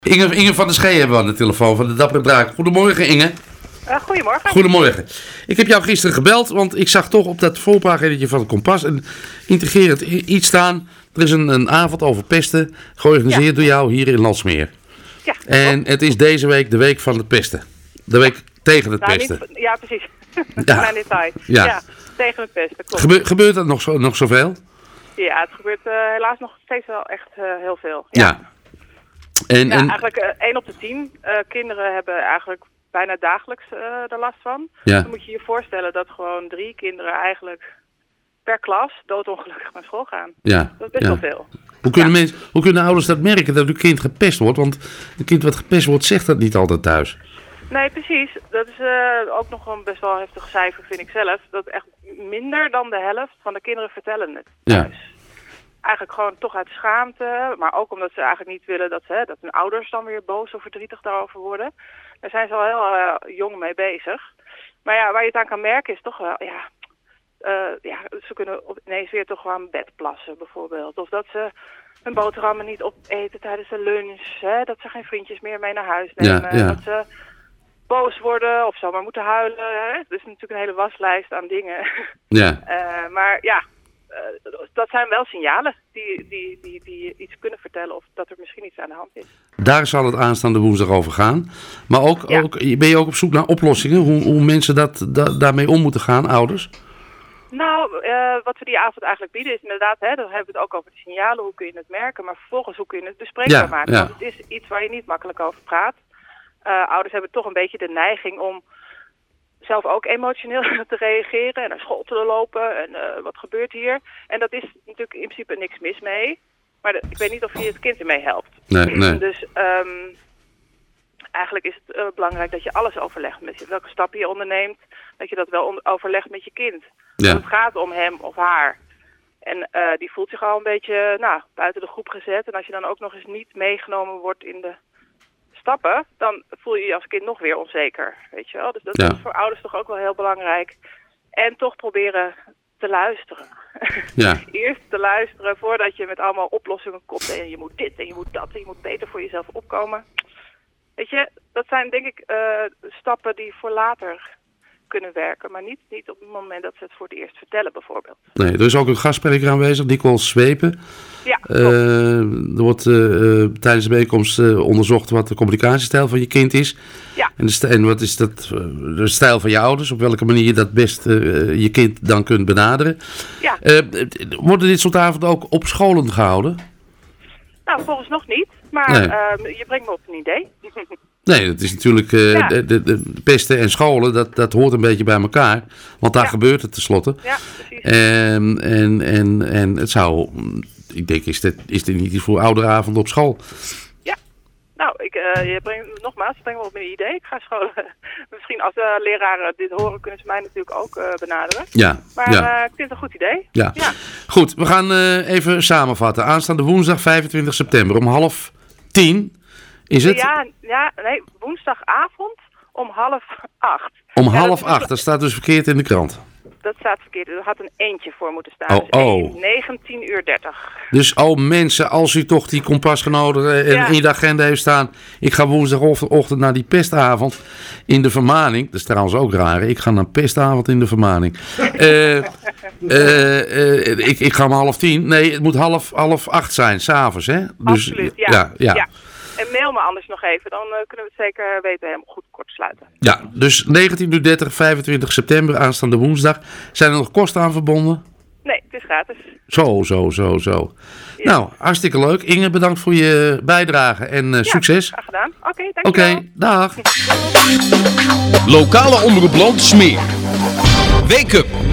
Inge van der Schee hebben we aan de telefoon van de Dappere Draak. Goedemorgen, Inge. Goedemorgen. Goedemorgen. Ik heb jou gisteren gebeld, want ik zag toch op dat voorpaginaatje van het Kompas een integrerend iets staan. Er is een avond over pesten, georganiseerd door jou hier in Landsmeer. Ja. En het is deze week de week van het pesten. De week tegen het pesten. Ja, precies. Ja. Mijn detail. Ja. Ja, tegen het pesten, klopt. Gebeurt dat nog zoveel? Ja, het gebeurt helaas nog steeds wel echt heel veel. Ja. En eigenlijk 1 op de 10 kinderen hebben eigenlijk bijna dagelijks er last van. Ja. Dan moet je je voorstellen dat gewoon 3 kinderen eigenlijk per klas doodongelukkig naar school gaan. Ja. Dat is best wel veel. Hoe kunnen ouders dat merken dat hun kind gepest wordt? Want een kind wat gepest wordt zegt dat niet altijd thuis. Nee, precies. Dat is ook nog een best wel heftig cijfer, vind ik zelf. Dat echt minder dan de helft van de kinderen vertellen het thuis. Ja. Eigenlijk gewoon toch uit schaamte, maar ook omdat ze eigenlijk niet willen dat hun ouders dan weer boos of verdrietig daarover worden. Daar zijn ze al heel jong mee bezig. Maar ja, waar je het aan kan merken is toch wel, ze kunnen ineens weer toch wel aan bed plassen bijvoorbeeld. Of dat ze hun boterhammen niet opeten tijdens de lunch, dat ze geen vriendjes meer mee naar huis nemen. Ja. Dat ze boos worden of zomaar moeten huilen. Dat is natuurlijk een hele waslijst aan dingen. Ja. Maar ja, dat zijn wel signalen die iets kunnen vertellen of dat er misschien iets aan de hand is. Daar zal het aanstaande woensdag over gaan. Maar ook ben je ook op zoek naar oplossingen? Hoe mensen daarmee om moeten gaan, ouders? Nou, wat we die avond eigenlijk bieden is inderdaad, dan hebben we het ook over de signalen. Hoe kun je het merken? Maar vervolgens hoe kun je het bespreekbaar maken? Want het is iets waar je niet makkelijk over praat. Ouders hebben toch een beetje de neiging om zelf ook emotioneel te reageren en naar school te lopen en wat gebeurt hier. En dat is natuurlijk in principe niks mis mee. Maar ik weet niet of je het kind ermee helpt. Nee. Dus eigenlijk is het belangrijk dat je alles overlegt met je. Welke stappen je onderneemt, dat je dat wel overlegt met je kind. Ja. Want het gaat om hem of haar. En die voelt zich al een beetje buiten de groep gezet. En als je dan ook nog eens niet meegenomen wordt in de stappen, dan voel je je als kind nog weer onzeker, weet je wel. Dus dat is voor ouders toch ook wel heel belangrijk. En toch proberen te luisteren. Ja. Eerst te luisteren voordat je met allemaal oplossingen komt en je moet dit en je moet dat en je moet beter voor jezelf opkomen. Weet je, dat zijn denk ik stappen die voor later kunnen werken, maar niet op het moment dat ze het voor het eerst vertellen bijvoorbeeld. Nee, er is ook een gastspreker aanwezig, Nicole Zwepen. Ja, er wordt tijdens de bijeenkomst onderzocht wat de communicatiestijl van je kind is. Ja. En wat is de stijl van je ouders, op welke manier je dat best je kind dan kunt benaderen. Ja. Worden dit soort avonden ook op scholen gehouden? Nou, volgens nog niet, maar je brengt me op een idee. Nee, dat is natuurlijk de pesten en scholen, dat hoort een beetje bij elkaar. Want daar gebeurt het tenslotte. Ja, precies. En het zou, ik denk, is dit niet iets voor ouderavond op school? Ja, nou, je brengt me op een idee. Ik ga scholen. Misschien als leraren dit horen, kunnen ze mij natuurlijk ook benaderen. Ja. Maar ik vind het een goed idee. Ja. Goed, we gaan even samenvatten. Aanstaande woensdag 25 september om 9:30. Is het? Nee, woensdagavond om 7:30. Om 7:30, dat staat dus verkeerd in de krant. Dat staat verkeerd, er had een eentje voor moeten staan. Dus 19:30. Dus mensen, als u toch die Kompasgenoten in je agenda heeft staan, ik ga woensdagochtend naar die pestavond in de Vermaning. Dat is trouwens ook raar, ik ga naar een pestavond in de Vermaning. Ik ga om 9:30. Nee, het moet 7:30 zijn, s'avonds, hè? Dus, absoluut, ja. En mail me anders nog even, dan kunnen we het zeker weten helemaal goed kort sluiten. Ja, dus 19:30, 25 september, aanstaande woensdag. Zijn er nog kosten aan verbonden? Nee, het is gratis. Zo. Ja. Nou, hartstikke leuk. Inge, bedankt voor je bijdrage en succes. Graag gedaan. Oké, dankjewel. Oké, dag. Lokale omroep Landsmeer. Wake up.